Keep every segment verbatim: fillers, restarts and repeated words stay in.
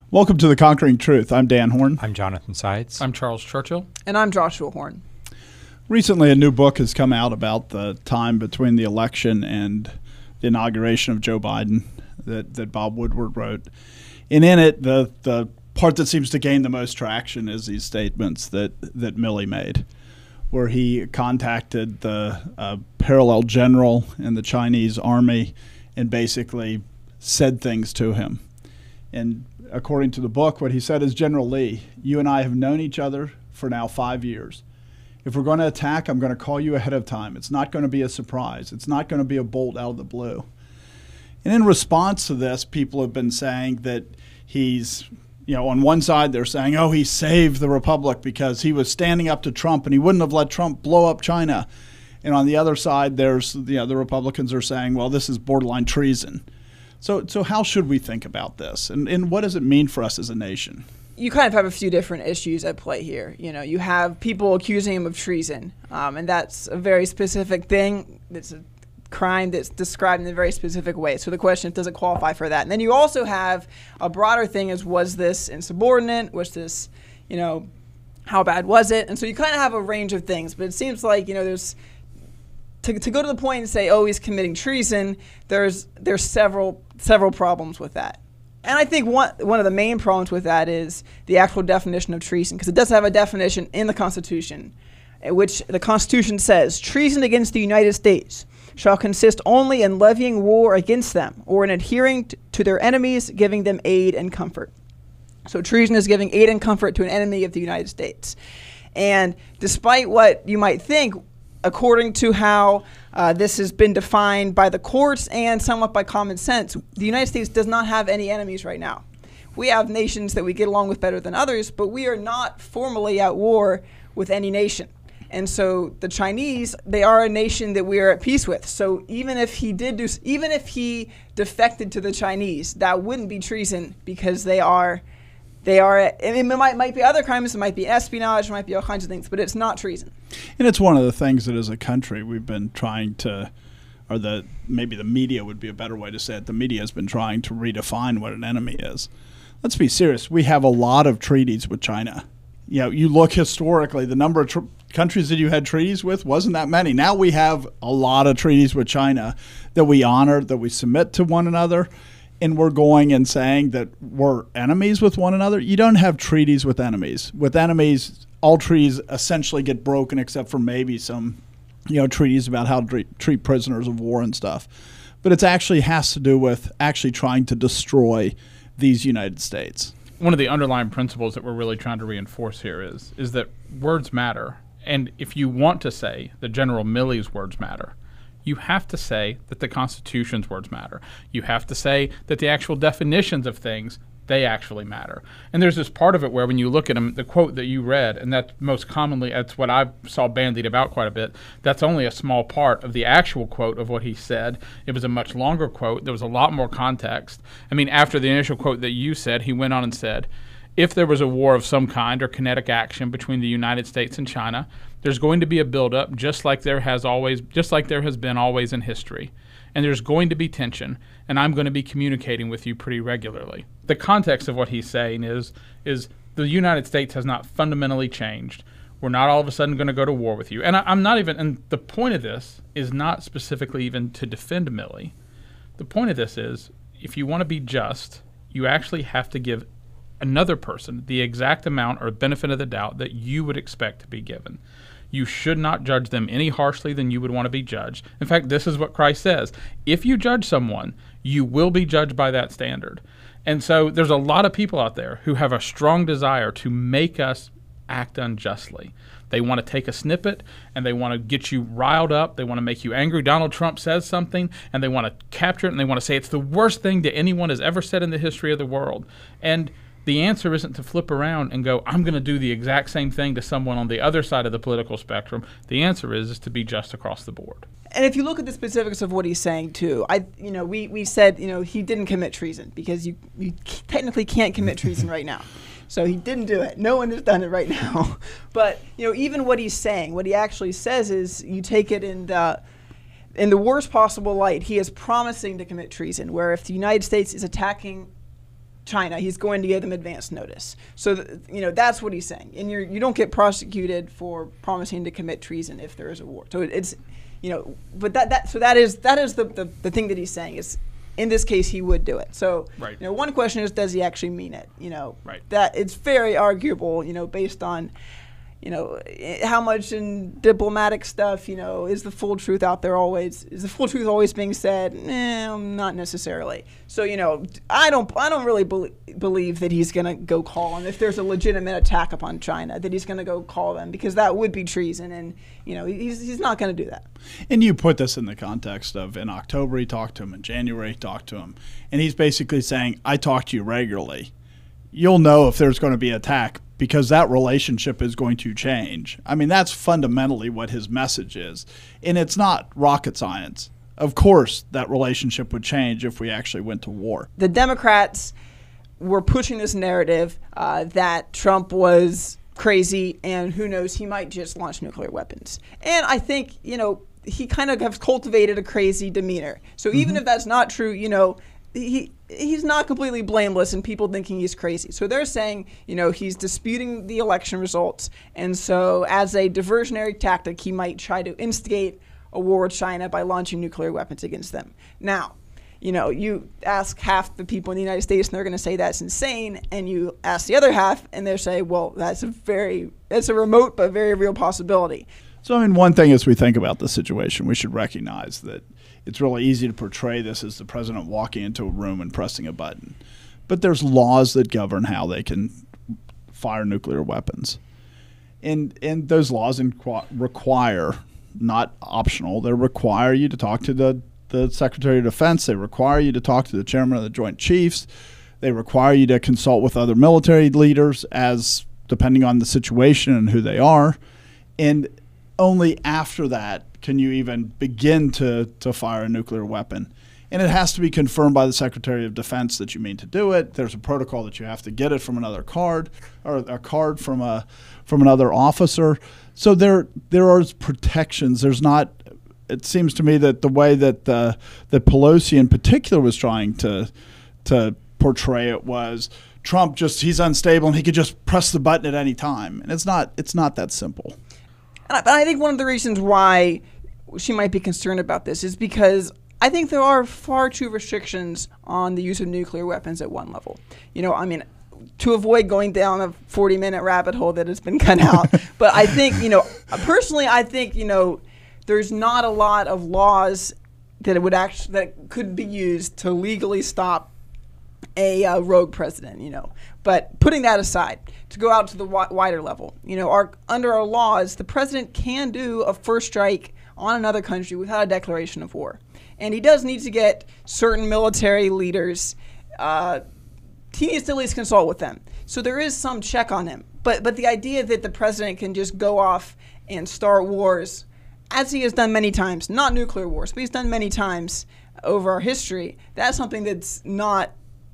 Welcome to The Conquering Truth. I'm Dan Horn. I'm Jonathan Sides. I'm Charles Churchill. And I'm Joshua Horn. Recently, a new book has come out about the time between the election and the inauguration of Joe Biden that, that Bob Woodward wrote. And in it, the, the part that seems to gain the most traction is these statements that, that Milley made, where he contacted the uh, parallel general in the Chinese army and basically said things to him. And according to the book, what he said is, General Lee, you and I have known each other for now five years. If we're going to attack, I'm going to call you ahead of time. It's not going to be a surprise. It's not going to be a bolt out of the blue. And in response to this, people have been saying that he's, you know, on one side they're saying, oh, he saved the republic because he was standing up to Trump and he wouldn't have let Trump blow up China. And on the other side, there's, you know, the Republicans are saying, well, this is borderline treason. So so how should we think about this? And, and what does it mean for us as a nation? You kind of have a few different issues at play here. You know, you have people accusing him of treason, um, and that's a very specific thing. It's a crime that's described in a very specific way. So the question is, does it qualify for that? And then you also have a broader thing is, was this insubordinate? Was this, you know, how bad was it? And so you kind of have a range of things. But it seems like, you know, there's, to, to go to the point and say, oh, he's committing treason, there's there's several several problems with that. And I think one one of the main problems with that is the actual definition of treason, because it does have a definition in the Constitution, in which the Constitution says, treason against the United States shall consist only in levying war against them or in adhering t- to their enemies, giving them aid and comfort. So treason is giving aid and comfort to an enemy of the United States. And despite what you might think, according to how uh, this has been defined by the courts and somewhat by common sense, the United States does not have any enemies right now. We have nations that we get along with better than others, but we are not formally at war with any nation. And so the Chinese, they are a nation that we are at peace with. So even if he did do, even if he defected to the Chinese, that wouldn't be treason, because they are, they are. I mean, it might might be other crimes, it might be espionage, it might be all kinds of things, but it's not treason. And it's one of the things that as a country we've been trying to, or the maybe the media would be a better way to say it, the media has been trying to redefine what an enemy is. Let's be serious. We have a lot of treaties with China. You know, you look historically, the number of tr- countries that you had treaties with wasn't that many. Now we have a lot of treaties with China that we honor, that we submit to one another, and we're going and saying that we're enemies with one another. You don't have treaties with enemies. With enemies, all treaties essentially get broken except for maybe some, you know, treaties about how to treat, treat prisoners of war and stuff. But it actually has to do with actually trying to destroy these United States. One of the underlying principles that we're really trying to reinforce here is is that words matter. And if you want to say that General Milley's words matter, you have to say that the Constitution's words matter. You have to say that the actual definitions of things, they actually matter. And there's this part of it where when you look at them, the quote that you read, and that's most commonly, that's what I saw bandied about quite a bit, that's only a small part of the actual quote of what he said. It was a much longer quote. There was a lot more context. I mean, after the initial quote that you said, he went on and said, if there was a war of some kind or kinetic action between the United States and China, there's going to be a buildup, just like there has always, just like there has been always in history. And there's going to be tension, and I'm going to be communicating with you pretty regularly. The context of what he's saying is, is the United States has not fundamentally changed. We're not all of a sudden going to go to war with you. And I, I'm not even, and the point of this is not specifically even to defend Milley. The point of this is, if you want to be just, you actually have to give another person the exact amount or benefit of the doubt that you would expect to be given. You should not judge them any harshly than you would want to be judged. In fact, this is what Christ says. If you judge someone, you will be judged by that standard. And so there's a lot of people out there who have a strong desire to make us act unjustly. They want to take a snippet and they want to get you riled up. They want to make you angry. Donald Trump says something and they want to capture it and they want to say it's the worst thing that anyone has ever said in the history of the world. And the answer isn't to flip around and go, I'm going to do the exact same thing to someone on the other side of the political spectrum. The answer is, is to be just across the board. And if you look at the specifics of what he's saying too, I, you know, we, we said, you know, he didn't commit treason because you, you technically can't commit treason right now. So he didn't do it. No one has done it right now. But, you know, even what he's saying, what he actually says is you take it in the, in the worst possible light. He is promising to commit treason, where if the United States is attacking China, he's going to give them advance notice. So, th- you know, that's what he's saying. And you're, you don't get prosecuted for promising to commit treason if there is a war. So it, it's, you know, but that, that so that is that is the, the, the thing that he's saying is, in this case, he would do it. So, right. you know, one question is, does he actually mean it? You know, right. that it's very arguable, you know, based on, you know, how much in diplomatic stuff, you know, is the full truth out there always? Is the full truth always being said? Eh, not necessarily. So, you know, I don't, I don't really be- believe that he's going to go call them if there's a legitimate attack upon China, that he's going to go call them, because that would be treason, and you know, he's he's not going to do that. And you put this in the context of in October he talked to him, in January he talked to him, and he's basically saying, I talk to you regularly. You'll know if there's going to be an attack, because that relationship is going to change. I mean, that's fundamentally what his message is. And it's not rocket science. Of course, that relationship would change if we actually went to war. The Democrats were pushing this narrative uh, that Trump was crazy and who knows, he might just launch nuclear weapons. And I think, you know, he kind of has cultivated a crazy demeanor. So even mm-hmm. if that's not true, you know, he he's not completely blameless in people thinking he's crazy. So they're saying, you know, he's disputing the election results. And so as a diversionary tactic, he might try to instigate a war with China by launching nuclear weapons against them. Now, you know, you ask half the people in the United States and they're going to say that's insane. And you ask the other half and they'll say, well, that's a very, that's a remote but very real possibility. So, I mean, one thing as we think about the situation, we should recognize that it's really easy to portray this as the president walking into a room and pressing a button. But there's laws that govern how they can fire nuclear weapons. And and those laws inqu- require, not optional, they require you to talk to the, the Secretary of Defense. They require you to talk to the Chairman of the Joint Chiefs. They require you to consult with other military leaders as depending on the situation and who they are. And only after that can you even begin to, to fire a nuclear weapon. And it has to be confirmed by the Secretary of Defense that you mean to do it. There's a protocol that you have to get it from another card or a card from a from another officer. So there there are protections. There's not. It seems to me that the way that the that Pelosi in particular was trying to to portray it was Trump just he's unstable and he could just press the button at any time. And it's not it's not that simple. But I think one of the reasons why she might be concerned about this is because I think there are far too restrictions on the use of nuclear weapons at one level. You know, I mean, to avoid going down a forty-minute rabbit hole that has been cut out. But I think, you know, personally, I think, you know, there's not a lot of laws that it would actually that could be used to legally stop a uh, rogue president, you know. But putting that aside, to go out to the wi- wider level, you know, our, under our laws, the president can do a first strike on another country without a declaration of war. And he does need to get certain military leaders, uh, he needs to at least consult with them. So there is some check on him. But but the idea that the president can just go off and start wars, as he has done many times, not nuclear wars, but he's done many times over our history, that's something that's not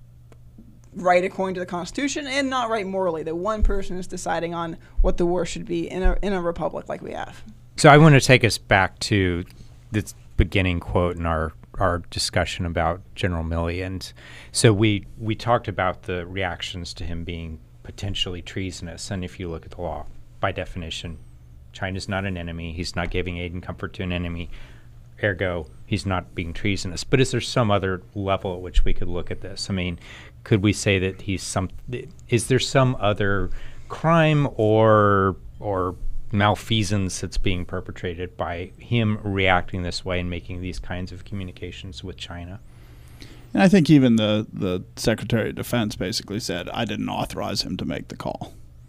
right according to the Constitution and not right morally, that one person is deciding on what the war should be in a in a republic like we have. So I want to take us back to this beginning quote in our, our discussion about General Milley. And so we we talked about the reactions to him being potentially treasonous. And if you look at the law, by definition, China's not an enemy. He's not giving aid and comfort to an enemy. Ergo, he's not being treasonous. But is there some other level at which we could look at this? I mean, could we say that he's some? Is there some other crime or or malfeasance that's being perpetrated by him reacting this way and making these kinds of communications with China? And I think even the, the Secretary of Defense basically said, I didn't authorize him to make the call.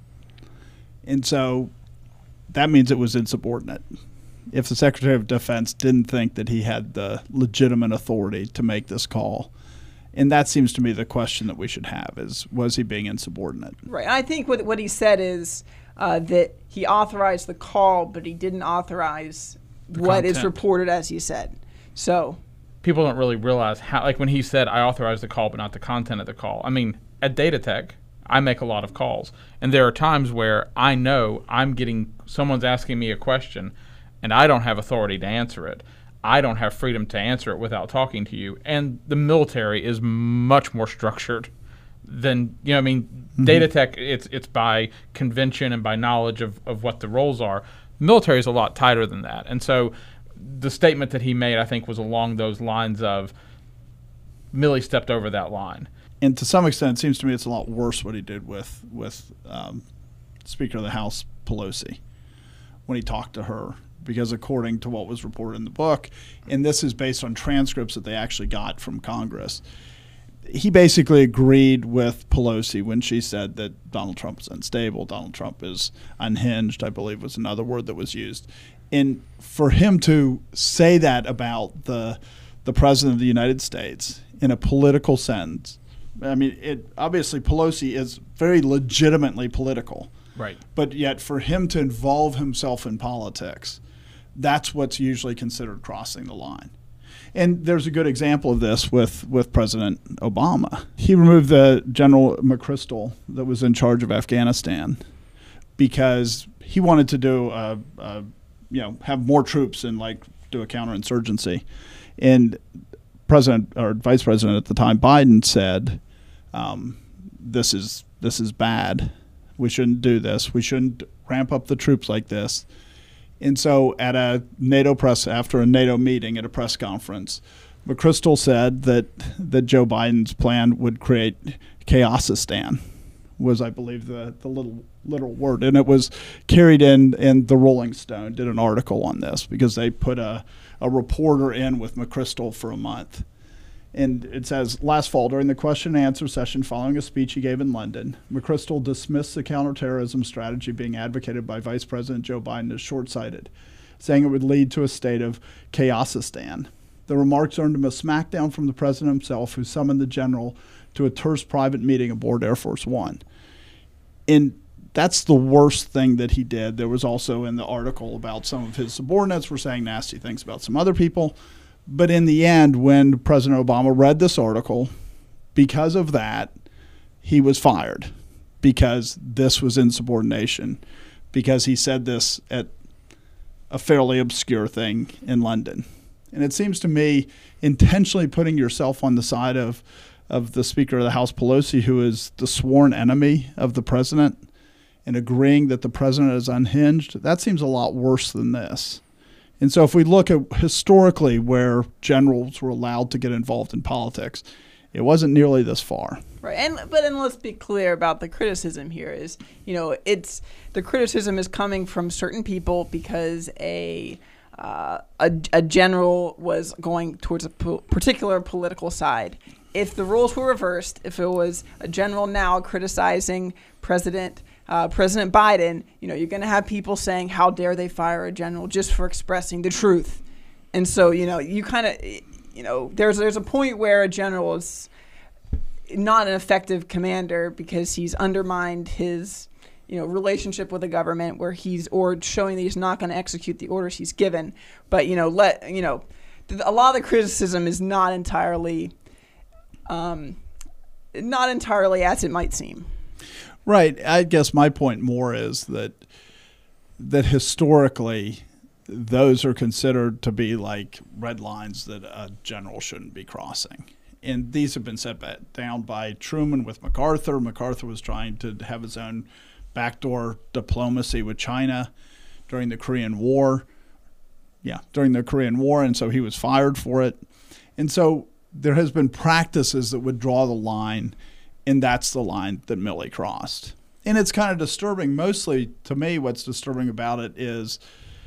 And so that means it was insubordinate. If the Secretary of Defense didn't think that he had the legitimate authority to make this call, and that seems to me the question that we should have is, was he being insubordinate? Right. And I think what what he said is uh, that he authorized the call, but he didn't authorize the what content is reported as he said. So people don't really realize how, like when he said, I authorized the call, but not the content of the call. I mean, at DataTech, I make a lot of calls. And there are times where I know I'm getting, someone's asking me a question, and I don't have authority to answer it. I don't have freedom to answer it without talking to you. And the military is much more structured then, you know, I mean, mm-hmm. data tech, it's it's by convention and by knowledge of, of what the roles are. Military is a lot tighter than that. And so the statement that he made, I think, was along those lines of Milley stepped over that line. And to some extent, it seems to me it's a lot worse what he did with, with um, Speaker of the House Pelosi when he talked to her. Because according to what was reported in the book, and this is based on transcripts that they actually got from Congress, he basically agreed with Pelosi when she said that Donald Trump is unstable. Donald Trump is unhinged, I believe was another word that was used. And for him to say that about the the President of the United States in a political sense, I mean, it obviously Pelosi is very legitimately political. Right. But yet for him to involve himself in politics, that's what's usually considered crossing the line. And there's a good example of this with, with President Obama. He removed the General McChrystal that was in charge of Afghanistan because he wanted to do a, a you know, have more troops and like do a counterinsurgency. And President or Vice President at the time, Biden, said, um, "This is this is bad. We shouldn't do this. We shouldn't ramp up the troops like this." And so at a NATO press, after a NATO meeting at a press conference, McChrystal said that, that Joe Biden's plan would create Chaosistan, was, I believe, the, the little literal word. And it was carried in, in the Rolling Stone, did an article on this because they put a, a reporter in with McChrystal for a month. And it says, last fall, during the question and answer session following a speech he gave in London, McChrystal dismissed the counterterrorism strategy being advocated by Vice President Joe Biden as short-sighted, saying it would lead to a state of Chaosistan. The remarks earned him a smackdown from the president himself, who summoned the general to a terse private meeting aboard Air Force One. And that's the worst thing that he did. There was also in the article about some of his subordinates were saying nasty things about some other people. But in the end, when President Obama read this article, because of that, he was fired because this was insubordination, because he said this at a fairly obscure thing in London. And it seems to me intentionally putting yourself on the side of, of the Speaker of the House, Pelosi, who is the sworn enemy of the president, and agreeing that the president is unhinged, that seems a lot worse than this. And so if we look at historically where generals were allowed to get involved in politics, it wasn't nearly this far. Right. And but and let's be clear about the criticism here is, you know, it's the criticism is coming from certain people because a uh, a, a general was going towards a po- particular political side. If the roles were reversed, if it was a general now criticizing President Uh, President Biden, you know, you're going to have people saying, how dare they fire a general just for expressing the truth. And so, you know, you kind of, you know, there's there's a point where a general is not an effective commander because he's undermined his, you know, relationship with the government where he's, or showing that he's not going to execute the orders he's given. But, you know, let, you know, th- a lot of the criticism is not entirely, um, not entirely as it might seem. Right. I guess my point more is that that historically those are considered to be like red lines that a general shouldn't be crossing. And these have been set back down by Truman with MacArthur. MacArthur was trying to have his own backdoor diplomacy with China during the Korean War. Yeah, during the Korean War, and so he was fired for it. And so there has been practices that would draw the line, and that's the line that Milley crossed. And it's kind of disturbing. Mostly, to me, what's disturbing about it is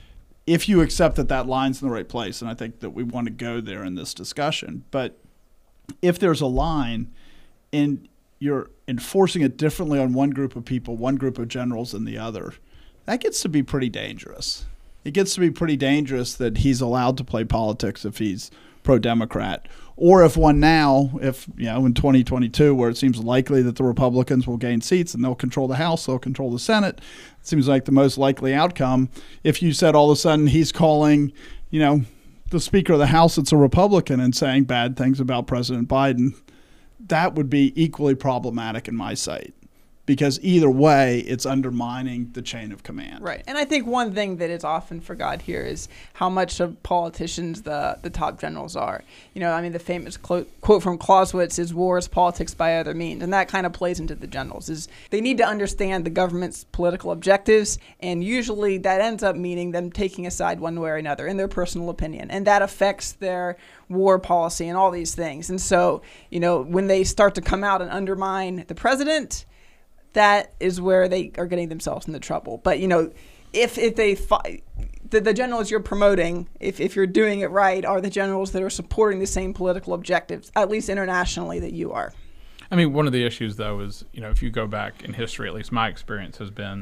if you accept that that line's in the right place, and I think that we want to go there in this discussion, but if there's a line and you're enforcing it differently on one group of people, one group of generals than the other, that gets to be pretty dangerous. It gets to be pretty dangerous that he's allowed to play politics if he's pro-Democrat, or if one now, if, you know, in twenty twenty-two, where it seems likely that the Republicans will gain seats and they'll control the House, they'll control the Senate, it seems like the most likely outcome. If you said all of a sudden he's calling, you know, the Speaker of the House that's a Republican and saying bad things about President Biden, that would be equally problematic in my sight, because either way, it's undermining the chain of command. Right. And I think one thing that is often forgot here is how much of politicians the, the top generals are. You know, I mean, the famous quote, quote from Clausewitz is war is politics by other means. And that kind of plays into the generals. Is they need to understand the government's political objectives. And usually that ends up meaning them taking a side one way or another in their personal opinion. And that affects their war policy and all these things. And so, you know, when they start to come out and undermine the president, that is where they are getting themselves into trouble. But, you know, if if they fi- the, the generals you're promoting, if, if you're doing it right, are the generals that are supporting the same political objectives, at least internationally, that you are. I mean, one of the issues, though, is, you know, if you go back in history, at least my experience has been,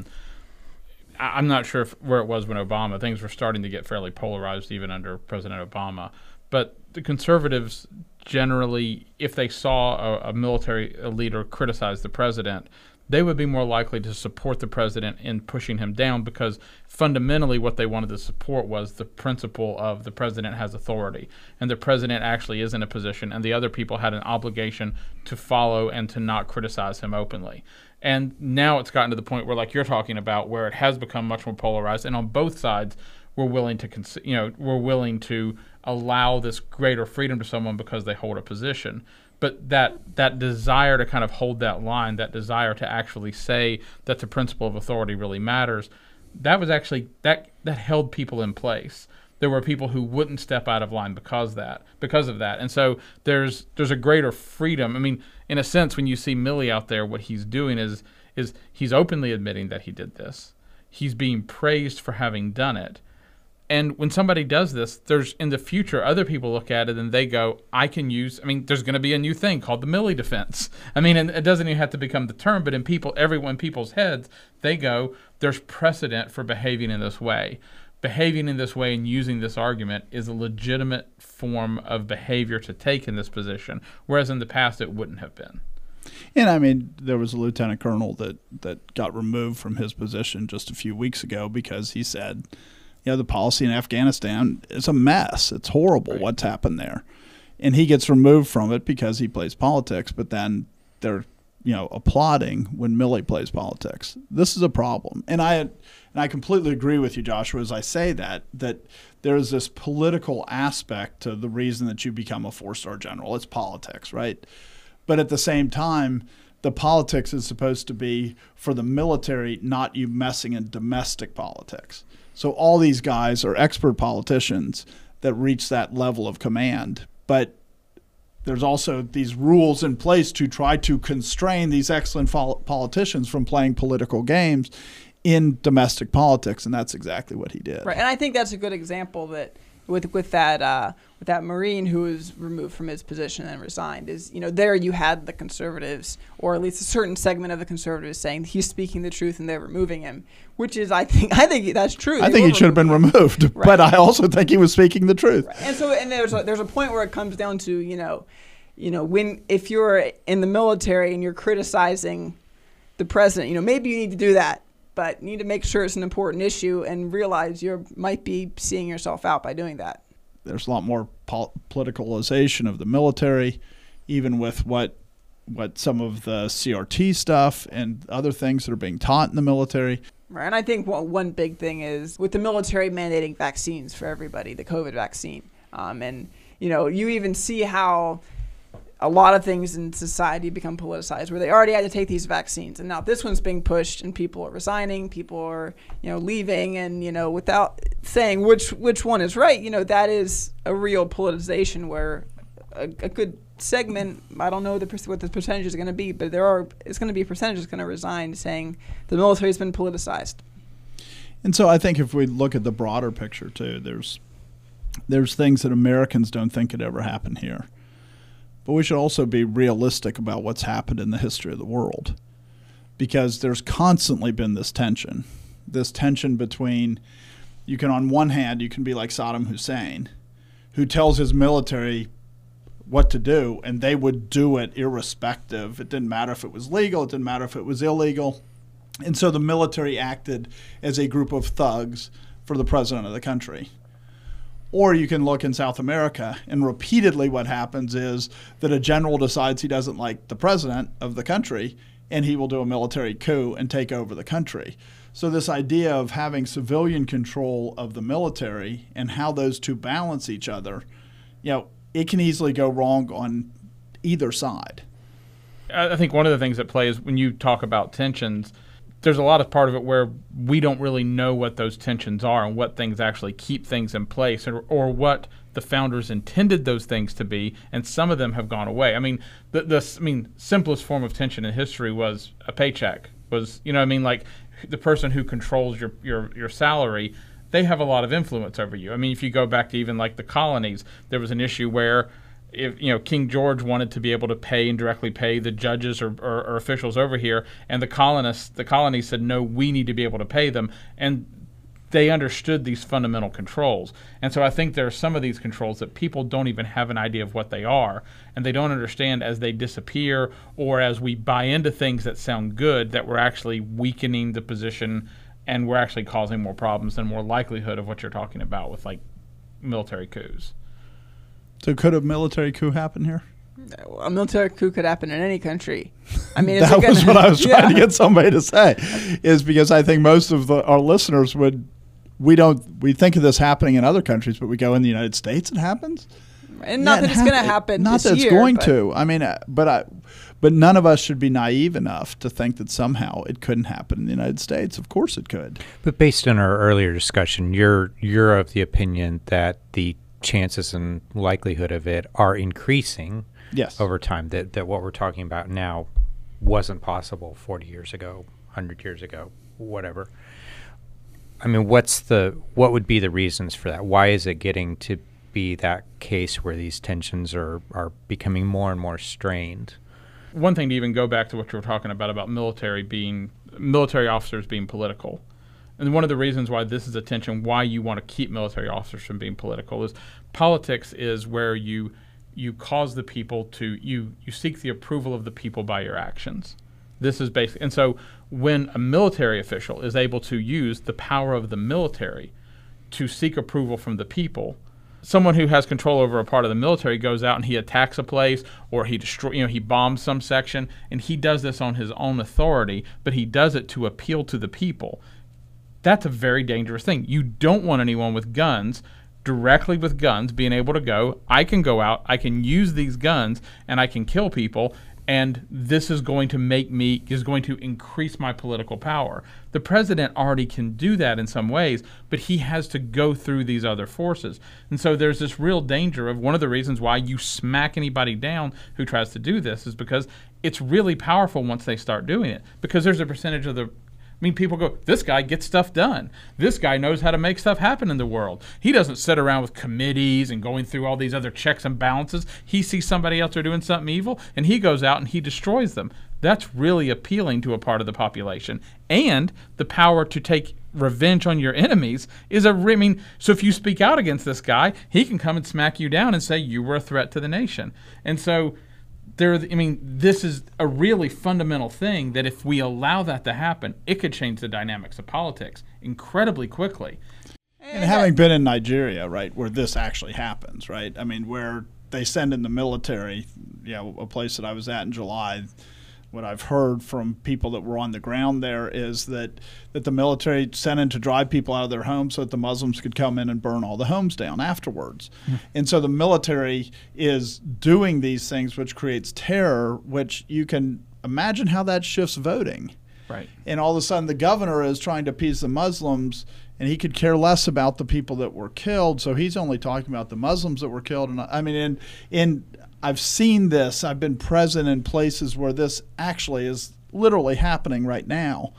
I, I'm not sure if, where it was when Obama, things were starting to get fairly polarized even under President Obama. But the conservatives generally, if they saw a, a military leader criticize the president, they would be more likely to support the president in pushing him down, because fundamentally what they wanted to support was the principle of the president has authority and the president actually is in a position and the other people had an obligation to follow and to not criticize him openly. And now it's gotten to the point where, like you're talking about, where it has become much more polarized, and on both sides we're willing to cons- you know we're willing to allow this greater freedom to someone because they hold a position. But that that desire to kind of hold that line, that desire to actually say that the principle of authority really matters, that was actually that that held people in place. There were people who wouldn't step out of line because that because of that. And so there's there's a greater freedom. I mean, in a sense, when you see Milley out there, what he's doing is is he's openly admitting that he did this. He's being praised for having done it. And when somebody does this, there's in the future, other people look at it and they go, I can use, I mean, there's going to be a new thing called the Milley defense. I mean, and it doesn't even have to become the term, but in people, everyone, people's heads, they go, there's precedent for behaving in this way. Behaving in this way and using this argument is a legitimate form of behavior to take in this position, whereas in the past it wouldn't have been. And I mean, there was a lieutenant colonel that, that got removed from his position just a few weeks ago because he said, you know, the policy in Afghanistan is a mess. It's horrible right. what's happened there. And he gets removed from it because he plays politics, but then they're, you know, applauding when Milley plays politics. This is a problem. And I and I completely agree with you, Joshua, as I say that, that there's this political aspect to the reason that you become a four-star general. It's politics, right? But at the same time, the politics is supposed to be for the military, not you messing in domestic politics. So all these guys are expert politicians that reach that level of command. But there's also these rules in place to try to constrain these excellent politicians from playing political games in domestic politics, and that's exactly what he did. Right, and I think that's a good example that with with that uh, with that Marine who was removed from his position and resigned is, you know, there you had the conservatives, or at least a certain segment of the conservatives, saying he's speaking the truth and they're removing him, which is I think I think that's true. I they think he should have been removed, right. But I also think he was speaking the truth. Right. And so and there's a, there's a point where it comes down to, you know, you know when if you're in the military and you're criticizing the president, you know, maybe you need to do that. But you need to make sure it's an important issue and realize you might be seeing yourself out by doing that. There's a lot more pol- politicalization of the military, even with what what some of the C R T stuff and other things that are being taught in the military. Right, and I think one, one big thing is with the military mandating vaccines for everybody, the COVID vaccine. Um, and, you know, you even see how a lot of things in society become politicized, where they already had to take these vaccines, and now this one's being pushed, and people are resigning, people are, you know, leaving, and, you know, without saying which which one is right, you know, that is a real politicization where a, a good segment, I don't know the, what the percentage is going to be, but there are it's going to be a percentage that's going to resign, saying the military has been politicized. And so I think if we look at the broader picture too, there's there's things that Americans don't think could ever happen here. But we should also be realistic about what's happened in the history of the world, because there's constantly been this tension, this tension between, you can, on one hand, you can be like Saddam Hussein, who tells his military what to do, and they would do it irrespective. It didn't matter if it was legal, it didn't matter if it was illegal. And so the military acted as a group of thugs for the president of the country. Or you can look in South America, and repeatedly what happens is that a general decides he doesn't like the president of the country, and he will do a military coup and take over the country. So this idea of having civilian control of the military and how those two balance each other, you know, it can easily go wrong on either side. I think one of the things at play is when you talk about tensions, there's a lot of part of it where we don't really know what those tensions are and what things actually keep things in place, or, or what the founders intended those things to be, and some of them have gone away. I mean, the, the I mean, simplest form of tension in history was a paycheck. Was, you know what I mean, like the person who controls your, your, your salary, they have a lot of influence over you. I mean, if you go back to even like the colonies, there was an issue where if, you know, King George wanted to be able to pay and directly pay the judges or, or, or officials over here, and the colonists, the colonies said, no, we need to be able to pay them. And they understood these fundamental controls. And so I think there are some of these controls that people don't even have an idea of what they are, and they don't understand as they disappear or as we buy into things that sound good, that we're actually weakening the position and we're actually causing more problems and more likelihood of what you're talking about with like military coups. So could a military coup happen here? A military coup could happen in any country. I mean, that was gonna, what I was trying yeah. to get somebody to say, is because I think most of the, our listeners would, we don't, we think of this happening in other countries, but we go in the United States, it happens. And not Yeah, that it it's going to hap- happen Not this that it's year, going but to. I mean, uh, but I, but none of us should be naive enough to think that somehow it couldn't happen in the United States. Of course it could. But based on our earlier discussion, you're you're of the opinion that the chances and likelihood of it are increasing Yes. over time, that, that what we're talking about now wasn't possible forty years ago, one hundred years ago, whatever. I mean, what's the what would be the reasons for that? Why is it getting to be that case where these tensions are, are becoming more and more strained? One thing to even go back to what you were talking about, about military being, military officers being political. And one of the reasons why this is a tension, why you want to keep military officers from being political, is politics is where you you cause the people to, you, you seek the approval of the people by your actions. This is basic. And so when a military official is able to use the power of the military to seek approval from the people, someone who has control over a part of the military goes out and he attacks a place, or he destroy, you know, he bombs some section, and he does this on his own authority, but he does it to appeal to the people. That's a very dangerous thing. You don't want anyone with guns, directly with guns, being able to go, I can go out, I can use these guns, and I can kill people, and this is going to make me, is going to increase my political power. The president already can do that in some ways, but he has to go through these other forces. And so there's this real danger of, one of the reasons why you smack anybody down who tries to do this is because it's really powerful once they start doing it, because there's a percentage of the I mean, people go, this guy gets stuff done. This guy knows how to make stuff happen in the world. He doesn't sit around with committees and going through all these other checks and balances. He sees somebody else are doing something evil, and he goes out and he destroys them. That's really appealing to a part of the population. And the power to take revenge on your enemies is a, I mean, so if you speak out against this guy, he can come and smack you down and say you were a threat to the nation. And so There, I mean, this is a really fundamental thing that if we allow that to happen, it could change the dynamics of politics incredibly quickly. And having been in Nigeria, right, where this actually happens, right? I mean, where they send in the military, you know, a place that I was at in July, what I've heard from people that were on the ground there is that, that the military sent in to drive people out of their homes so that the Muslims could come in and burn all the homes down afterwards. Mm-hmm. And so the military is doing these things, which creates terror, which you can imagine how that shifts voting. Right. And all of a sudden the governor is trying to appease the Muslims, and he could care less about the people that were killed, so he's only talking about the Muslims that were killed. And I mean, in in I've seen this. I've been present in places where this actually is literally happening right now.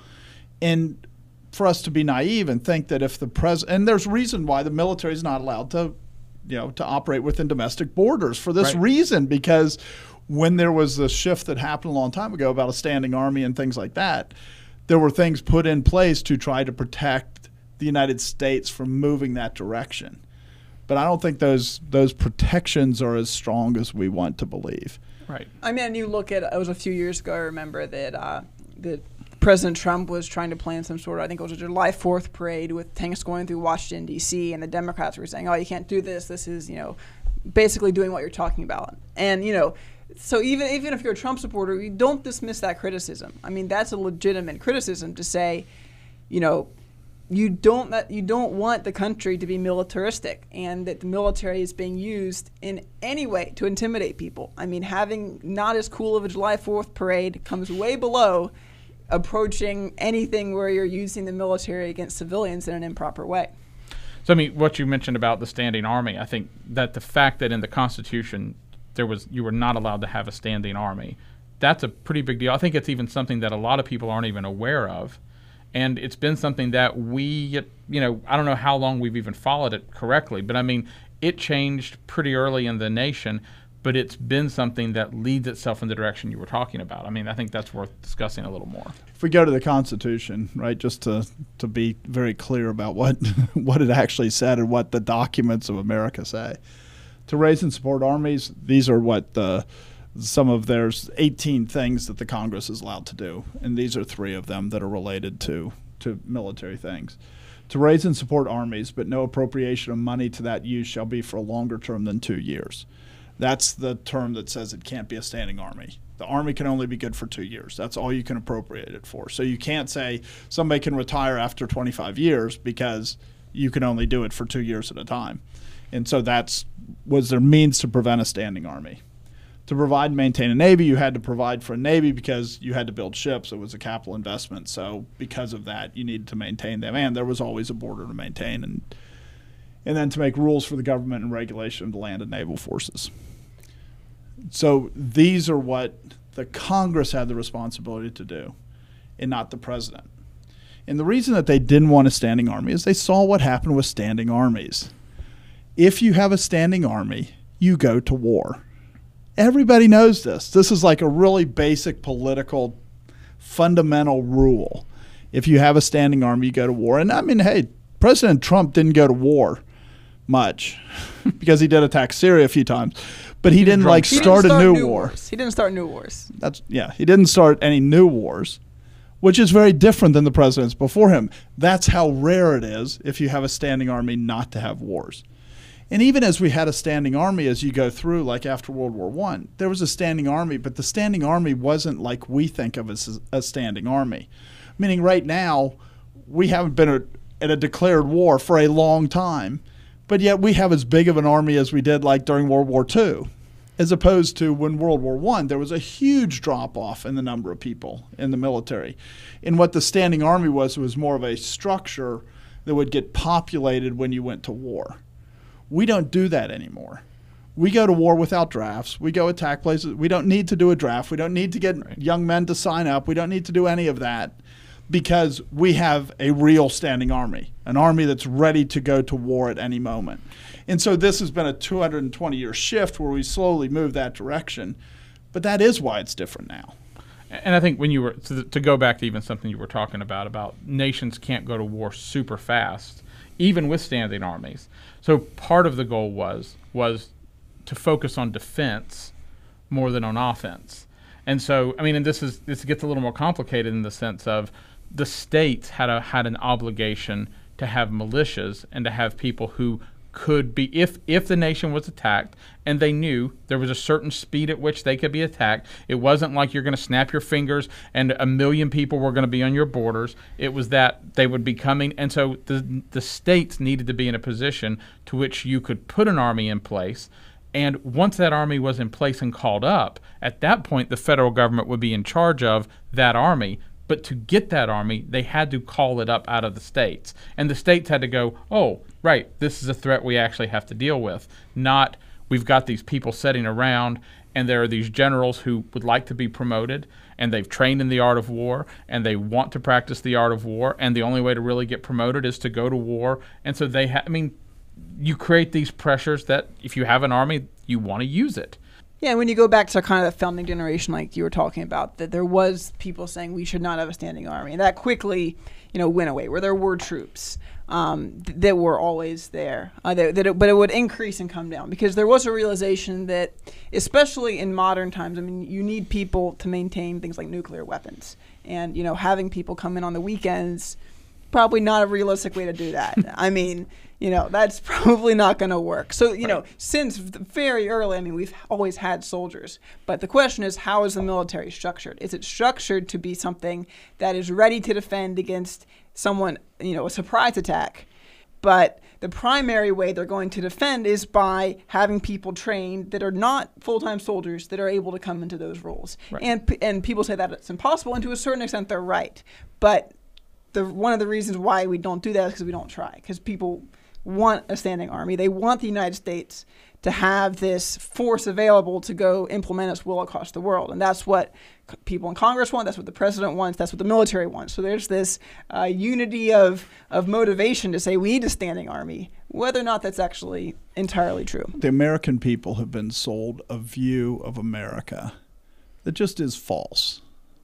And for us to be naive and think that if the president, and there's reason why the military is not allowed to, you know, to operate within domestic borders for this right. reason, because when there was the shift that happened a long time ago about a standing army and things like that, there were things put in place to try to protect the United States from moving that direction. But I don't think those those protections are as strong as we want to believe. Right. I mean, you look at, it was a few years ago, I remember that uh, that President Trump was trying to plan some sort of, I think it was a July fourth parade with tanks going through Washington, D C, and the Democrats were saying, oh, you can't do this. This is, you know, basically doing what you're talking about. And, you know, So even even if you're a Trump supporter, you don't dismiss that criticism. I mean, that's a legitimate criticism to say, you know, you don't you don't want the country to be militaristic and that the military is being used in any way to intimidate people. I mean, having not as cool of a July fourth parade comes way below approaching anything where you're using the military against civilians in an improper way. So, I mean, what you mentioned about the standing army, I think that the fact that in the Constitution there was you were not allowed to have a standing army, that's a pretty big deal. I think it's even something that a lot of people aren't even aware of. And it's been something that we, you know, I don't know how long we've even followed it correctly, but I mean, it changed pretty early in the nation, but it's been something that leads itself in the direction you were talking about. I mean, I think that's worth discussing a little more. If we go to the Constitution, right, just to, to be very clear about what, what it actually said and what the documents of America say. To raise and support armies, these are what the some of there's eighteen things that the Congress is allowed to do, and these are three of them that are related to, to military things. To raise and support armies, but no appropriation of money to that use shall be for a longer term than two years. That's the term that says it can't be a standing army. The army can only be good for two years. That's all you can appropriate it for. So you can't say somebody can retire after twenty-five years because you can only do it for two years at a time. And so that's was their means to prevent a standing army. To provide and maintain a navy, you had to provide for a navy because you had to build ships. It was a capital investment. So because of that, you needed to maintain them. And there was always a border to maintain. And and then to make rules for the government and regulation of the land and naval forces. So these are what the Congress had the responsibility to do, and not the president. And the reason that they didn't want a standing army is they saw what happened with standing armies. If you have a standing army, you go to war. Everybody knows this. This is like a really basic political fundamental rule. If you have a standing army, you go to war. And I mean, hey, President Trump didn't go to war much because he did attack Syria a few times, but he didn't like He start didn't a start new, new war. wars. He didn't start new wars. That's yeah. He didn't start any new wars, which is very different than the presidents before him. That's how rare it is if you have a standing army not to have wars. And even as we had a standing army, as you go through, like after World War One, there was a standing army, but the standing army wasn't like we think of as a standing army. Meaning right now, we haven't been a, at a declared war for a long time, but yet we have as big of an army as we did like during World War Two, as opposed to when World War One, there was a huge drop-off in the number of people in the military. And what the standing army was, was more of a structure that would get populated when you went to war. We don't do that anymore. We go to war without drafts. We go attack places. We don't need to do a draft. We don't need to get right. young men to sign up. We don't need to do any of that because we have a real standing army, an army that's ready to go to war at any moment. And so this has been a two hundred twenty year shift where we slowly move that direction. But that is why it's different now. And I think when you were, to, to go back to even something you were talking about, about nations can't go to war super fast, even with standing armies. So part of the goal was was to focus on defense more than on offense. And so, I mean, and this is this gets a little more complicated in the sense of the states had a had an obligation to have militias and to have people who could be, if if the nation was attacked and they knew there was a certain speed at which they could be attacked. It wasn't like you're going to snap your fingers and a million people were going to be on your borders. It was that they would be coming. And so the the states needed to be in a position to which you could put an army in place. And once that army was in place and called up, at that point the federal government would be in charge of that army. But to get that army, they had to call it up out of the states. And the states had to go, oh, right, this is a threat we actually have to deal with. Not, we've got these people sitting around and there are these generals who would like to be promoted and they've trained in the art of war and they want to practice the art of war. And the only way to really get promoted is to go to war. And so they have, I mean, you create these pressures that if you have an army, you want to use it. Yeah, when you go back to kind of the founding generation, like you were talking about, that there was people saying we should not have a standing army, and that quickly, you know, went away. Where there were troops um, th- that were always there, uh, that, that it, but it would increase and come down because there was a realization that, especially in modern times, I mean, you need people to maintain things like nuclear weapons, and you know, having people come in on the weekends probably not a realistic way to do that. I mean, you know, that's probably not going to work. So, you know, since very early, I mean, we've always had soldiers. But the question is, how is the military structured? Is it structured to be something that is ready to defend against someone, you know, a surprise attack? But the primary way they're going to defend is by having people trained that are not full-time soldiers that are able to come into those roles. Right. And and people say that it's impossible, and to a certain extent they're right. But the one of the reasons why we don't do that is because we don't try. Because people want a standing army. They want the United States to have this force available to go implement its will across the world. And that's what c- people in Congress want. That's what the president wants. That's what the military wants. So there's this uh, unity of, of motivation to say we need a standing army, whether or not that's actually entirely true. The American people have been sold a view of America that just is false.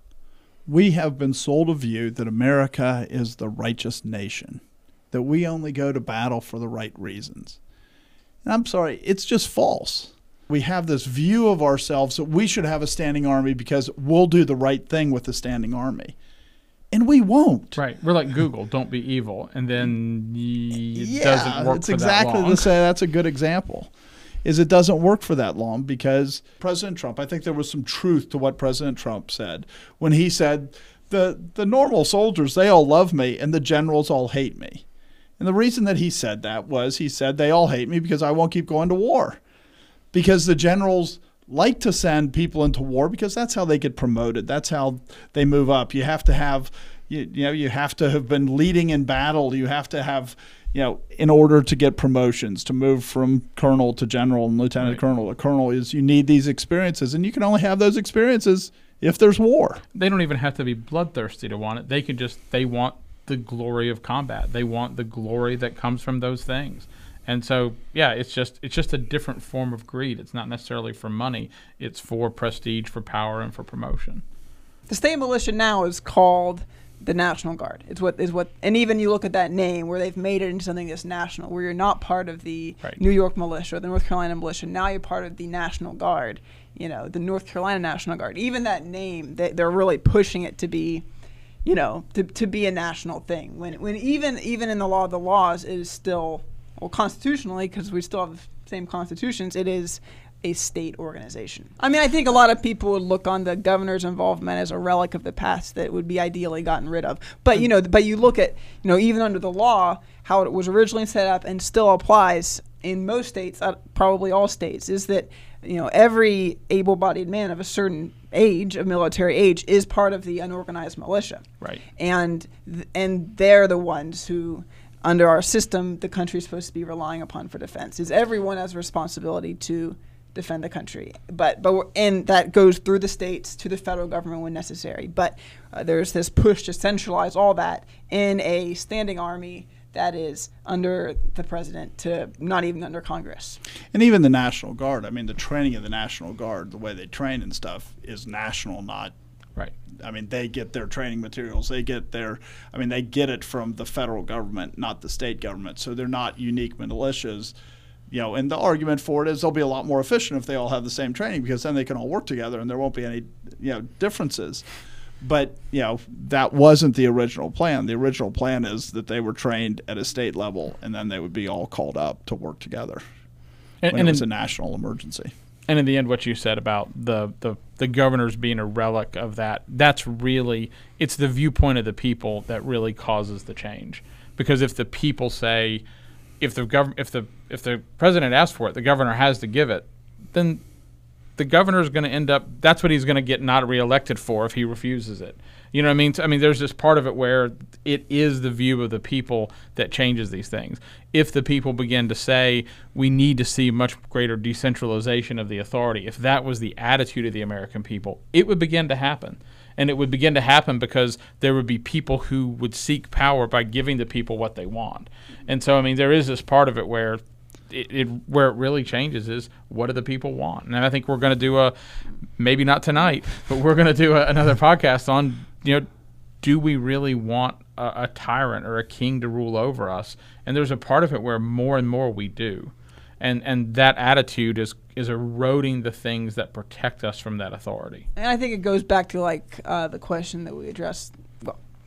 We have been sold a view that America is the righteous nation, that we only go to battle for the right reasons. And I'm sorry, it's just false. We have this view of ourselves that we should have a standing army because we'll do the right thing with the standing army. And we won't. Right. We're like Google, don't be evil. And then y- it yeah, doesn't work it's for exactly that long. the same. That's a good example. Is it doesn't work for that long because President Trump, I think there was some truth to what President Trump said when he said, the, the normal soldiers, they all love me and the generals all hate me. And the reason that he said that was he said they all hate me because I won't keep going to war. Because the generals like to send people into war because that's how they get promoted. That's how they move up. You have to have, you, you know, you have to have been leading in battle. You have to have, you know, in order to get promotions, to move from colonel to general and lieutenant Right. colonel to colonel is you need these experiences. And you can only have those experiences if there's war. They don't even have to be bloodthirsty to want it. They can just, they want the glory of combat. They want the glory that comes from those things. And so, yeah, it's just it's just a different form of greed. It's not necessarily for money. It's for prestige, for power, and for promotion. The state militia now is called the National Guard. It's what is what, and even you look at that name where they've made it into something that's national, where you're not part of the Right. New York militia or the North Carolina militia. Now you're part of the National Guard. You know, the North Carolina National Guard. Even that name, they, they're really pushing it to be, you know, to, to be a national thing. When when even even in the law of the laws, it is still, well, constitutionally, because we still have the same constitutions, it is a state organization. I mean, I think a lot of people would look on the governor's involvement as a relic of the past that would be ideally gotten rid of. But you know, but you look at, you know, even under the law, how it was originally set up and still applies in most states, uh, probably all states, is that, you know, every able-bodied man of a certain age, of military age, is part of the unorganized militia. Right. And th- and they're the ones who, under our system, the country is supposed to be relying upon for defense. Is everyone has a responsibility to defend the country, but but we're, and that goes through the states to the federal government when necessary. But uh, there's this push to centralize all that in a standing army that is under the president, to not even under Congress. And even the National Guard, I mean, the training of the National Guard, the way they train and stuff is national, not, Right. I mean, they get their training materials. They get their, I mean, they get it from the federal government, not the state government. So they're not unique militias, you know, and the argument for it is they'll be a lot more efficient if they all have the same training because then they can all work together and there won't be any, you know, differences. But, you know, that wasn't the original plan. The original plan is that they were trained at a state level and then they would be all called up to work together And, when and it was in, a national emergency. and in the end, what you said about the, the, the governors being a relic of that, that's really, it's the viewpoint of the people that really causes the change. Because if the people say, if the gov- if the if the president asks for it, the governor has to give it, then the governor is going to end up, that's what he's going to get not reelected for if he refuses it. You know what I mean? I mean, there's this part of it where it is the view of the people that changes these things. If the people begin to say, we need to see much greater decentralization of the authority, if that was the attitude of the American people, it would begin to happen. And it would begin to happen because there would be people who would seek power by giving the people what they want. And so, I mean, there is this part of it where It, it where it really changes is what do the people want, and I think we're going to do a maybe not tonight, but we're going to do a, another podcast on, you know, do we really want a, a tyrant or a king to rule over us? And there's a part of it where more and more we do, and and that attitude is is eroding the things that protect us from that authority. And I think it goes back to like uh, the question that we addressed. Well,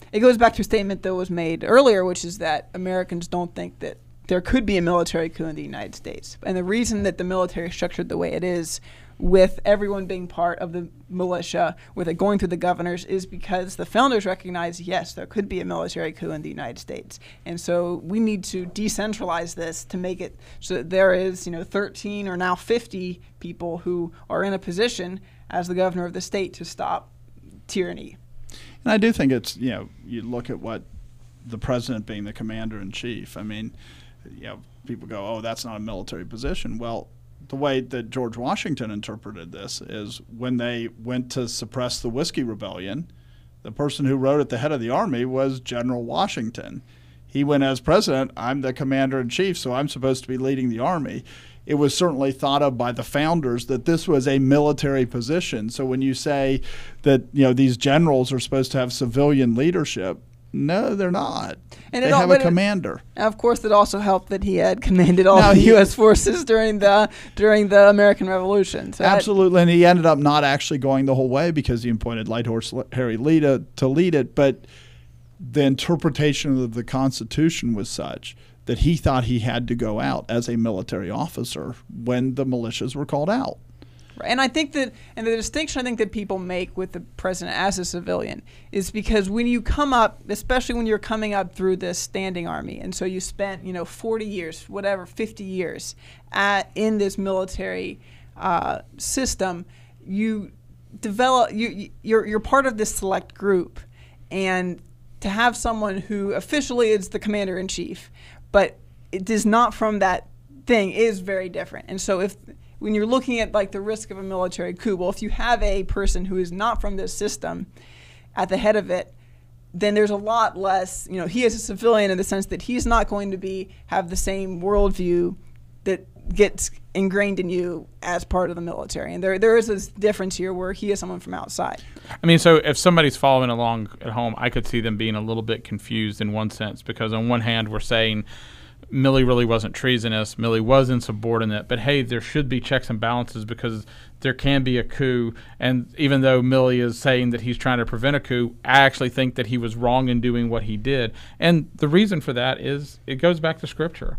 it goes back to a statement that was made earlier, which is that Americans don't think that there could be a military coup in the United States. And the reason that the military is structured the way it is, with everyone being part of the militia, with it going through the governors, is because the founders recognized, yes, there could be a military coup in the United States. And so we need to decentralize this to make it so that there is, you know, thirteen or now fifty people who are in a position as the governor of the state to stop tyranny. And I do think it's, you know, you look at what the president being the commander-in-chief, I mean, you know, people go, oh, that's not a military position. Well, the way that George Washington interpreted this is when they went to suppress the Whiskey Rebellion, the person who rode at the head of the army was General Washington. He went as president, I'm the commander-in-chief, so I'm supposed to be leading the army. It was certainly thought of by the founders that this was a military position. So when you say that, you know, these generals are supposed to have civilian leadership, no, they're not. And they it all, have a it, commander. Of course, it also helped that he had commanded all No, the he, U S forces during the during the American Revolution. So absolutely, that, and he ended up not actually going the whole way because he appointed Light Horse Harry Lee to, to lead it. But the interpretation of the Constitution was such that he thought he had to go out as a military officer when the militias were called out. And I think that, and the distinction I think that people make with the president as a civilian is because when you come up, especially when you're coming up through this standing army, and so you spent, you know, forty years, whatever, fifty years at, in this military uh, system, you develop, you, you're, you're part of this select group. And to have someone who officially is the commander-in-chief, but it is not from that thing, is very different. And so if when you're looking at like the risk of a military coup, well, if you have a person who is not from this system at the head of it, then there's a lot less, you know, he is a civilian in the sense that he's not going to be have the same worldview that gets ingrained in you as part of the military. And there there is this difference here where he is someone from outside. I mean, so if somebody's following along at home, I could see them being a little bit confused in one sense, because on one hand, we're saying Milley really wasn't treasonous. Milley was insubordinate. But, hey, there should be checks and balances because there can be a coup. And even though Milley is saying that he's trying to prevent a coup, I actually think that he was wrong in doing what he did. And the reason for that is it goes back to Scripture.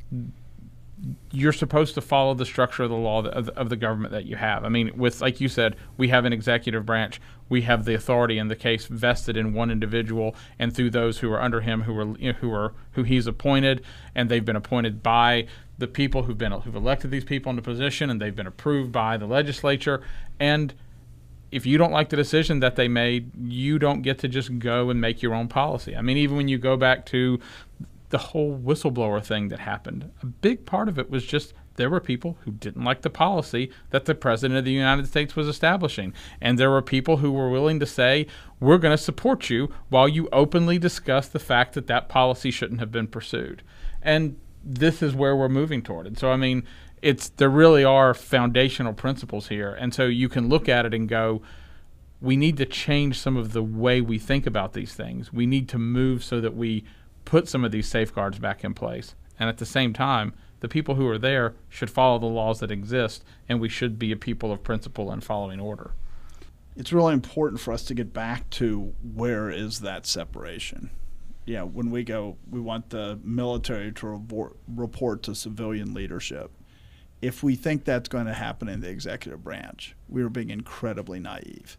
You're supposed to follow the structure of the law of, of the government that you have. I mean, with, like you said, we have an executive branch. We have the authority in the case vested in one individual, and through those who are under him, who are you know, who are who he's appointed, and they've been appointed by the people who've been who've elected these people into position, and they've been approved by the legislature. And if you don't like the decision that they made, you don't get to just go and make your own policy. I mean, even when you go back to the whole whistleblower thing that happened, a big part of it was just there were people who didn't like the policy that the President of the United States was establishing. And there were people who were willing to say, we're going to support you while you openly discuss the fact that that policy shouldn't have been pursued. And this is where we're moving toward. And so, I mean, it's there really are foundational principles here. And so you can look at it and go, we need to change some of the way we think about these things. We need to move so that we put some of these safeguards back in place. And at the same time, the people who are there should follow the laws that exist, and we should be a people of principle and following order. It's really important for us to get back to where is that separation. Yeah, when we go, we want the military to report, report to civilian leadership. If we think that's going to happen in the executive branch, we are being incredibly naive.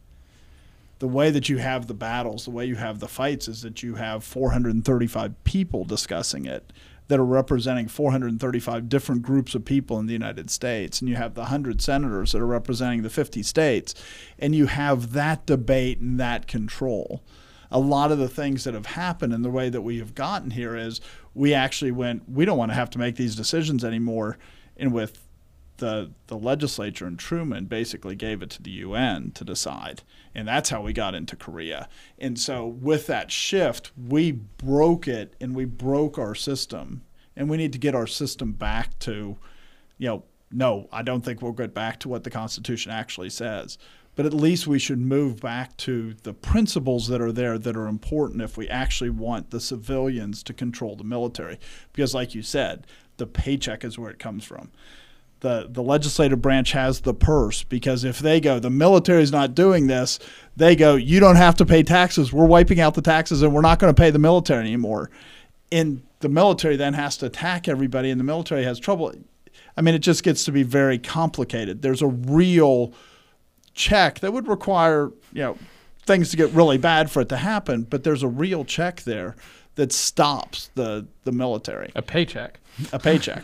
The way that you have the battles, the way you have the fights is that you have four hundred thirty-five people discussing it that are representing four hundred thirty-five different groups of people in the United States. And you have the one hundred senators that are representing the fifty states. And you have that debate and that control. A lot of the things that have happened and the way that we have gotten here is we actually went, we don't want to have to make these decisions anymore. And with the the legislature and Truman basically gave it to the U N to decide. And that's how we got into Korea. And so with that shift, we broke it and we broke our system. And we need to get our system back to, you know, no, I don't think we'll get back to what the Constitution actually says. But at least we should move back to the principles that are there that are important if we actually want the civilians to control the military. Because like you said, the paycheck is where it comes from. the the legislative branch has the purse, because if they go, the military's not doing this, they go, you don't have to pay taxes. We're wiping out the taxes and we're not going to pay the military anymore. And the military then has to attack everybody, and the military has trouble. I mean, it just gets to be very complicated. There's a real check that would require, you know, things to get really bad for it to happen, but there's a real check there that stops the, the military. A paycheck. A paycheck.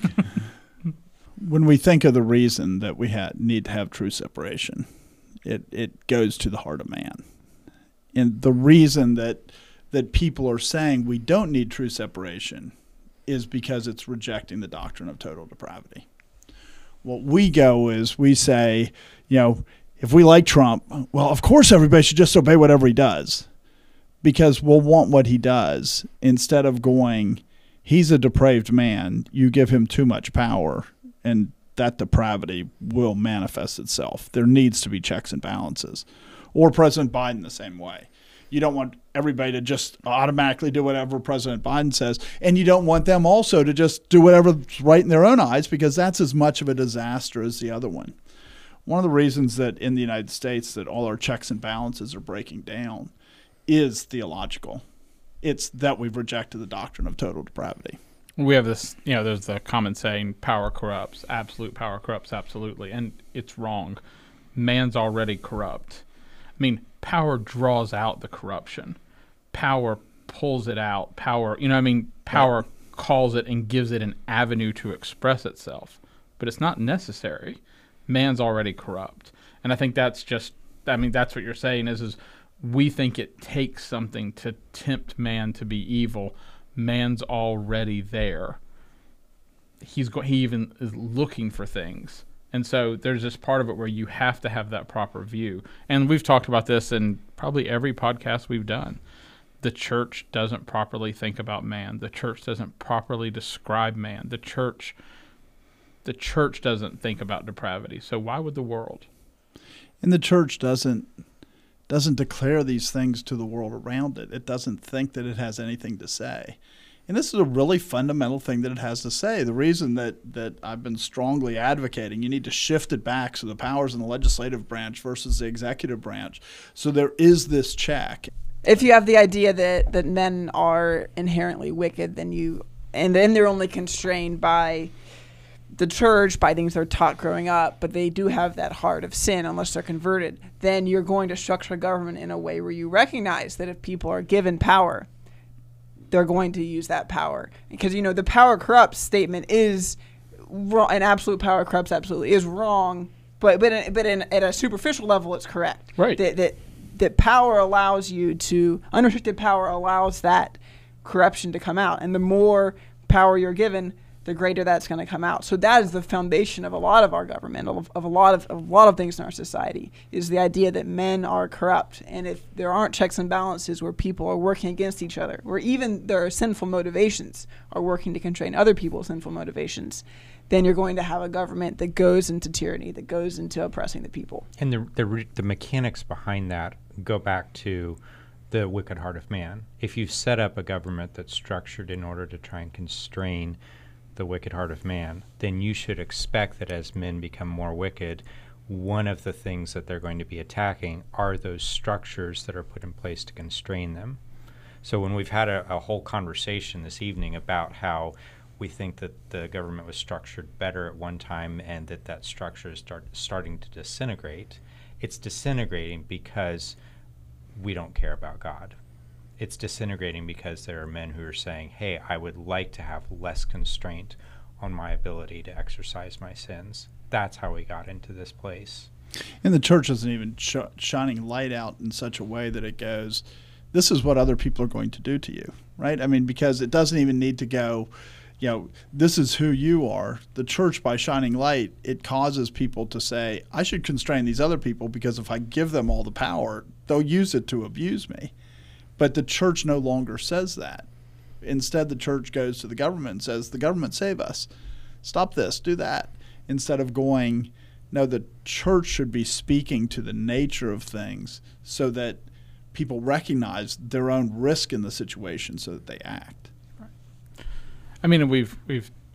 When we think of the reason that we ha- need to have true separation, it, it goes to the heart of man. And the reason that that people are saying we don't need true separation is because it's rejecting the doctrine of total depravity. What we go is we say, you know, if we like Trump, well, of course everybody should just obey whatever he does, because we'll want what he does, instead of going, he's a depraved man, you give him too much power, and that depravity will manifest itself. There needs to be checks and balances. Or President Biden the same way. You don't want everybody to just automatically do whatever President Biden says, and you don't want them also to just do whatever's right in their own eyes, because that's as much of a disaster as the other one. One of the reasons that in the United States that all our checks and balances are breaking down is theological. It's that we've rejected the doctrine of total depravity. We have this, you know, there's the common saying, power corrupts, absolute power corrupts absolutely, and it's wrong. Man's already corrupt. I mean, power draws out the corruption. Power pulls it out. Power, you know what I mean? Power right. calls it and gives it an avenue to express itself. But it's not necessary. Man's already corrupt. And I think that's just, I mean, that's what you're saying is, is we think it takes something to tempt man to be evil. Man's already there. He's go- He even is looking for things. And so there's this part of it where you have to have that proper view. And we've talked about this in probably every podcast we've done. The church doesn't properly think about man. The church doesn't properly describe man. The church the church doesn't think about depravity. So why would the world? And the church doesn't doesn't declare these things to the world around it. It doesn't think that it has anything to say. And this is a really fundamental thing that it has to say. The reason that, that I've been strongly advocating, you need to shift it back so the powers in the legislative branch versus the executive branch. So there is this check. If you have the idea that, that men are inherently wicked, then you, and then they're only constrained by the church, by things they're taught growing up, but they do have that heart of sin unless they're converted, then you're going to structure government in a way where you recognize that if people are given power, they're going to use that power. Because, you know, the power corrupts statement is wrong, and absolute power corrupts absolutely is wrong, but but in, but in, at a superficial level, it's correct. Right. That, that, that power allows you to, unrestricted power allows that corruption to come out. And the more power you're given, the greater that's going to come out. So that is the foundation of a lot of our government, of, of a lot of, of a lot of things in our society, is the idea that men are corrupt. And if there aren't checks and balances where people are working against each other, where even their sinful motivations are working to constrain other people's sinful motivations, then you're going to have a government that goes into tyranny, that goes into oppressing the people. And the the, re- the mechanics behind that go back to the wicked heart of man. If you set up a government that's structured in order to try and constrain the wicked heart of man, then you should expect that as men become more wicked, one of the things that they're going to be attacking are those structures that are put in place to constrain them. So when we've had a, a whole conversation this evening about how we think that the government was structured better at one time and that that structure is start, starting to disintegrate, it's disintegrating because we don't care about God. It's disintegrating because there are men who are saying, hey, I would like to have less constraint on my ability to exercise my sins. That's how we got into this place. And the church isn't even sh- shining light out in such a way that it goes, this is what other people are going to do to you, right? I mean, because it doesn't even need to go, you know, this is who you are. The church, by shining light, it causes people to say, I should constrain these other people because if I give them all the power, they'll use it to abuse me. But the church no longer says that. Instead, the church goes to the government and says, the government, save us. Stop this, do that. Instead of going, no, the church should be speaking to the nature of things so that people recognize their own risk in the situation so that they act. I mean, we've we've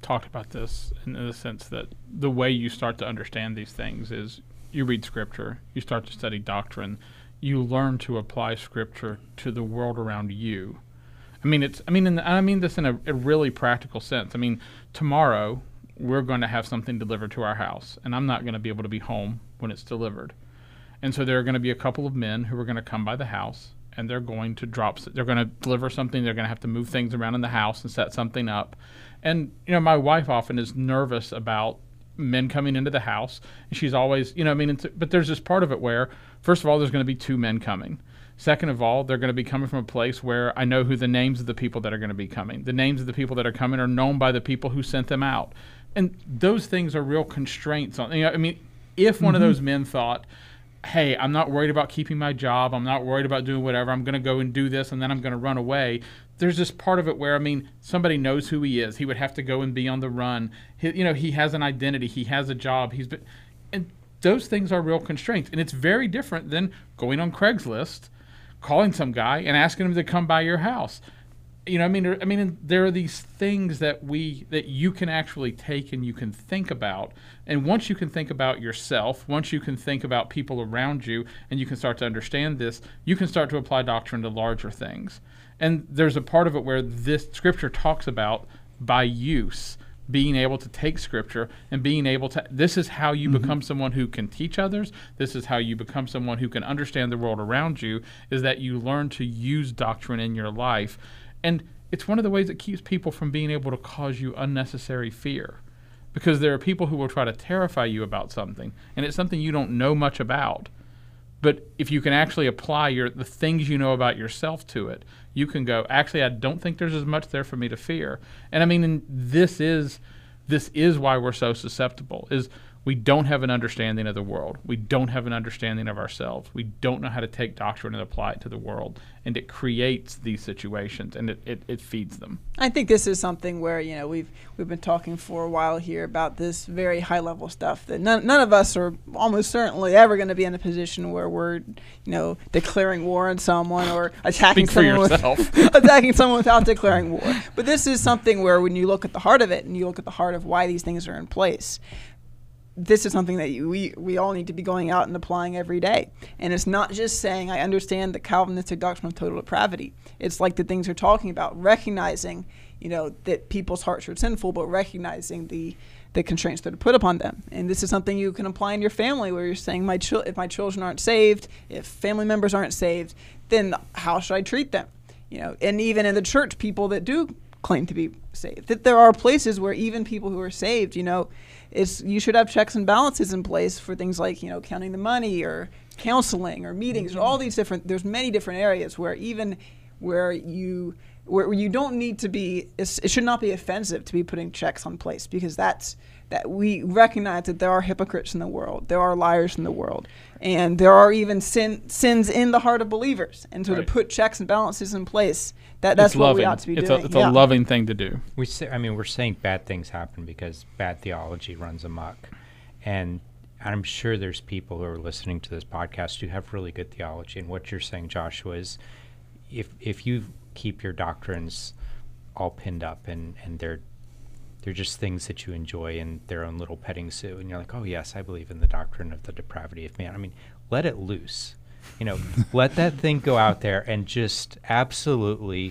talked about this in the sense that the way you start to understand these things is you read Scripture, you start to study doctrine, you learn to apply Scripture to the world around you. I mean, it's. I mean, in the, I mean this in a, a really practical sense. I mean, tomorrow we're going to have something delivered to our house, and I'm not going to be able to be home when it's delivered. And so there are going to be a couple of men who are going to come by the house, and they're going to drop, they're going to deliver something. They're going to have to move things around in the house and set something up. And, you know, my wife often is nervous about men coming into the house. And she's always, you know, I mean, it's, but there's this part of it where, first of all, there's going to be two men coming. Second of all, they're going to be coming from a place where I know who the names of the people that are going to be coming. The names of the people that are coming are known by the people who sent them out. And those things are real constraints on, you know, I mean, if one mm-hmm. of those men thought, hey, I'm not worried about keeping my job, I'm not worried about doing whatever, I'm going to go and do this and then I'm going to run away. There's this part of it where, I mean, somebody knows who he is. He would have to go and be on the run. He, you know, he has an identity. He has a job. He's been, and those things are real constraints. And it's very different than going on Craigslist, calling some guy and asking him to come by your house. You know, I mean, I mean, there are these things that we that you can actually take and you can think about. And once you can think about yourself, once you can think about people around you, and you can start to understand this, you can start to apply doctrine to larger things. And there's a part of it where this Scripture talks about by use, being able to take Scripture and being able to, this is how you mm-hmm. become someone who can teach others. This is how you become someone who can understand the world around you, is that you learn to use doctrine in your life. And it's one of the ways that keeps people from being able to cause you unnecessary fear. Because there are people who will try to terrify you about something, and it's something you don't know much about. But if you can actually apply your the things you know about yourself to it, you can go, actually, I don't think there's as much there for me to fear. And I mean, and this is this is why we're so susceptible, is we don't have an understanding of the world. We don't have an understanding of ourselves. We don't know how to take doctrine and apply it to the world. And it creates these situations, and it, it, it feeds them. I think this is something where, you know, we've we've been talking for a while here about this very high-level stuff that none, none of us are almost certainly ever going to be in a position where we're, you know, declaring war on someone or attacking Speak someone, for yourself. with, attacking someone without declaring war. But this is something where when you look at the heart of it and you look at the heart of why these things are in place, this is something that you, we we all need to be going out and applying every day. And it's not just saying, I understand the Calvinistic doctrine of total depravity. It's like the things you're talking about, recognizing, you know, that people's hearts are sinful, but recognizing the the constraints that are put upon them. And this is something you can apply in your family, where you're saying, my chil- if my children aren't saved, if family members aren't saved, then how should I treat them? You know, and even in the church, people that do claim to be saved, that there are places where even people who are saved, you know, it's, you should have checks and balances in place for things like, you know, counting the money or counseling or meetings mm-hmm. or all these different, there's many different areas where even where you, where you don't need to be, it should not be offensive to be putting checks on place, because that's, that we recognize that there are hypocrites in the world, there are liars in the world, and there are even sin, sins in the heart of believers. And so right. to put checks and balances in place, that that's it's what loving. we ought to be it's doing. A, it's yeah. a loving thing to do. We say, I mean, we're saying bad things happen because bad theology runs amok. And I'm sure there's people who are listening to this podcast who have really good theology. And what you're saying, Joshua, is if if you keep your doctrines all pinned up and, and they're they're just things that you enjoy in their own little petting zoo, and you're like, oh, yes, I believe in the doctrine of the depravity of man. I mean, let it loose. You know, let that thing go out there and just absolutely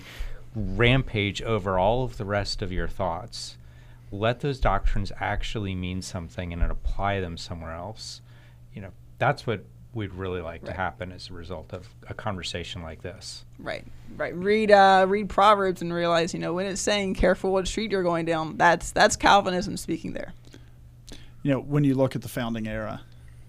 rampage over all of the rest of your thoughts. Let those doctrines actually mean something and then apply them somewhere else. You know, that's what we'd really like right. to happen as a result of a conversation like this. Right, right. Read uh, read Proverbs and realize, you know, when it's saying careful what street you're going down, that's that's Calvinism speaking there. You know, when you look at the founding era,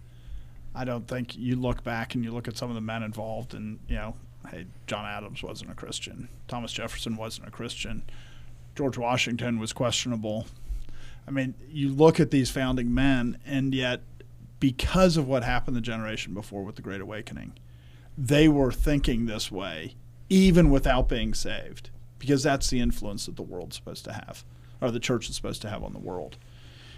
I don't think you look back and you look at some of the men involved and, you know, hey, John Adams wasn't a Christian. Thomas Jefferson wasn't a Christian. George Washington was questionable. I mean, you look at these founding men, and yet because of what happened the generation before with the Great Awakening, they were thinking this way even without being saved, because that's the influence that the world's supposed to have, or the church is supposed to have on the world.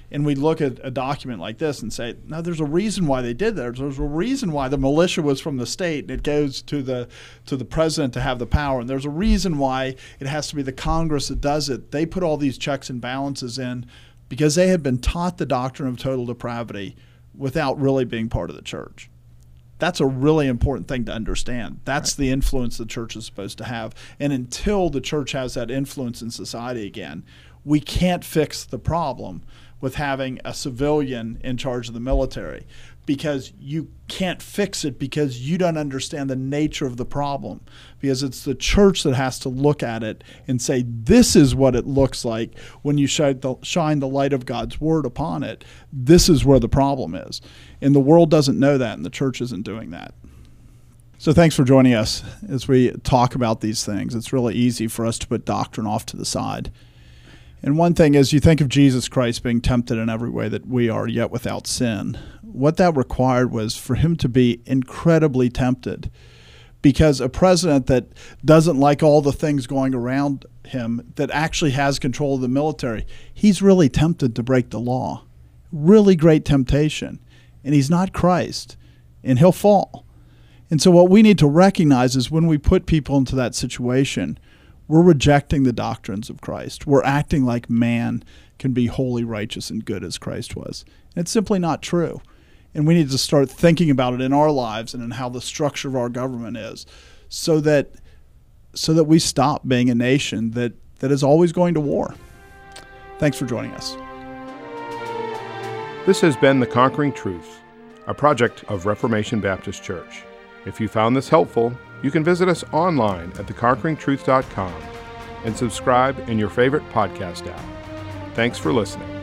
And we look at a document like this and say, no, there's a reason why they did that. There's a reason why the militia was from the state and it goes to the to the president to have the power. And there's a reason why it has to be the Congress that does it. They put all these checks and balances in because they had been taught the doctrine of total depravity without really being part of the church. That's a really important thing to understand. That's right. The influence the church is supposed to have. And until the church has that influence in society again, we can't fix the problem with having a civilian in charge of the military, because you can't fix it because you don't understand the nature of the problem, because it's the church that has to look at it and say, this is what it looks like when you shine the, shine the light of God's word upon it. This is where the problem is. And the world doesn't know that, and the church isn't doing that. So thanks for joining us as we talk about these things. It's really easy for us to put doctrine off to the side. And one thing is, you think of Jesus Christ being tempted in every way that we are, yet without sin. What that required was for him to be incredibly tempted, because a president that doesn't like all the things going around him, that actually has control of the military, he's really tempted to break the law. Really great temptation. And he's not Christ, and he'll fall. And so what we need to recognize is when we put people into that situation, we're rejecting the doctrines of Christ. We're acting like man can be holy, righteous, and good as Christ was. And it's simply not true. And we need to start thinking about it in our lives and in how the structure of our government is, so that so that we stop being a nation that, that is always going to war. Thanks for joining us. This has been The Conquering Truth, a project of Reformation Baptist Church. If you found this helpful, you can visit us online at the conquering truth dot com and subscribe in your favorite podcast app. Thanks for listening.